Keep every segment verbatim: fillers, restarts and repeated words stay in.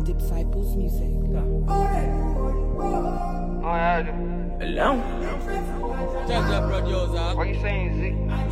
Disciples Music. Oh yeah. Alone. Check the producer. What you saying, Z?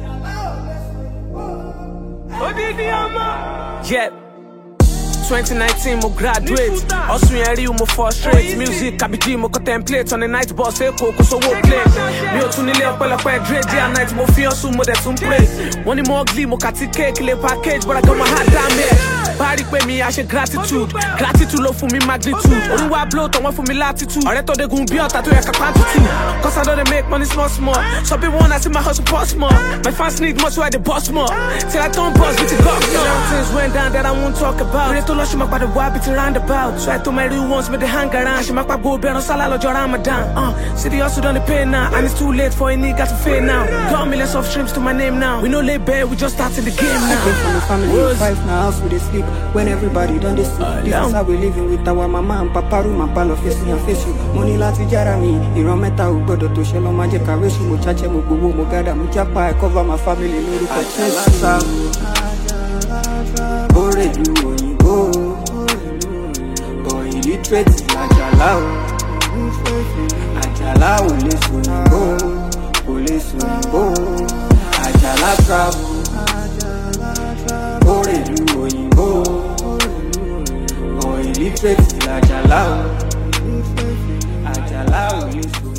Yeah. twenty nineteen, mo graduate. Also, in Rio, mo frustrate. Music, I be dream, mo contemplate. On the night bus, Eko, ko so wo play. Mi o tún nílé ọpẹ́ lọ́pẹ́ dread day and night. Mo fi hustle, mo dẹ̀ tún pray. Wọ́n ní mo ugly, mo kàti cake, le package, but I got my heart damaged. Bari pé mi, I ṣe gratitude. Gratitude ló fún mi magnitude. Olúwa blow, tọ̀ wọ́n fún mi latitude. Ọ̀rẹ́ tó dégun bí ọ̀tá tó yẹ ká quantity. Cause I don't dey make money small small. Some people wanna see my hustle boss more. My fans need more, so I dey boss more. Till I turn boss with the governor. Things went down that I won't talk about. Lord, she make by the wide bitch roundabout. So I told my real ones, but they hang around. She make by go bear on Salah or Ramadan. Uh, city also done the pay now, and it's too late for any got to fade now. Got millions of streams to my name now. We no lay bare, we just started the game now. I came from a family of five now, house we dey sleep. When everybody done this, uh, this is how we living with our mama and papa room and palo facing and face you. Money láti jara mi, ìran mẹ́ta ò gbọ́dọ̀ tó ṣe lọ máa jẹ́ kàwé ṣù mo chache mo gbowó mo gada mo japa I cover my family lórúkọ Chelsea. Bore du òyìnbó. Boy illiterate Àjàlá o. Àjàlá ò lè sòyìnbó. Ò lè sòyìnbó. Àjàlá travel. Bore du òyìnbó. Boy illiterate Àjàlá o. Àjàlá ò lè sòyìnbó.